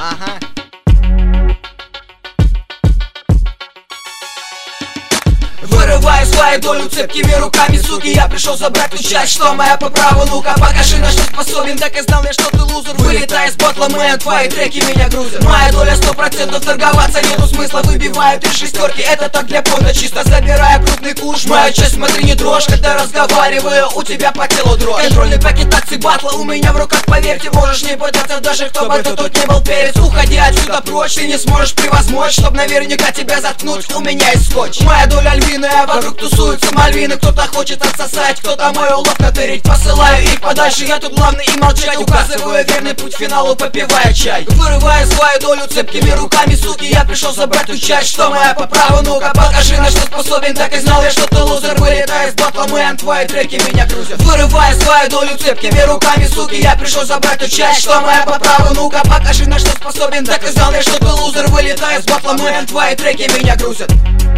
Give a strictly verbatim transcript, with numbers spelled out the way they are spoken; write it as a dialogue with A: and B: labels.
A: Ага.
B: Вырываю свою долю цепкими руками, суки. Я пришел забрать ту часть, что моя по праву. Ну-ка покажи, на что способен. Так и знал я, что ты лузер. Вылетай из батла, мэн, твои треки меня грузят. Моя доля сто процентов, торговаться нету смысла. Выбиваю три шестерки, это так для понта. Чисто забираю крупный куш. Моя часть, смотри, не дрожь, когда разговариваю, у тебя по телу дрожь. Контрольный пакет акций батла у меня в руках, поверьте. Можешь не пытаться, даже кто бы ты тут не был перец. Уходи отсюда прочь, ты не сможешь превозмочь. Чтоб наверняка тебя заткнуть, у меня есть скотч. Моя доля львиная, вокруг тусуются мальвины. Кто-то хочет отсосать, кто-то мой улов натырить. Посылаю их подальше, я тут главный и молчать. Указываю верный путь к финалу, попивая чай. Вырываю свою долю цепкими руками, суки. Я пришел забрать ту часть, что моя по праву. Ну-ка покажи, на что способен. Так и знал я, что ты лузер. Вылетай из батла, мэн, твои треки меня грузят. Вырываю свою долю цепкими руками, суки. Я пришел забрать ту часть, что моя по праву. Ну-ка покажи, на что способен. Так и знал я, что ты лузер. Вылетай из батла, мэн, твои треки меня грузят.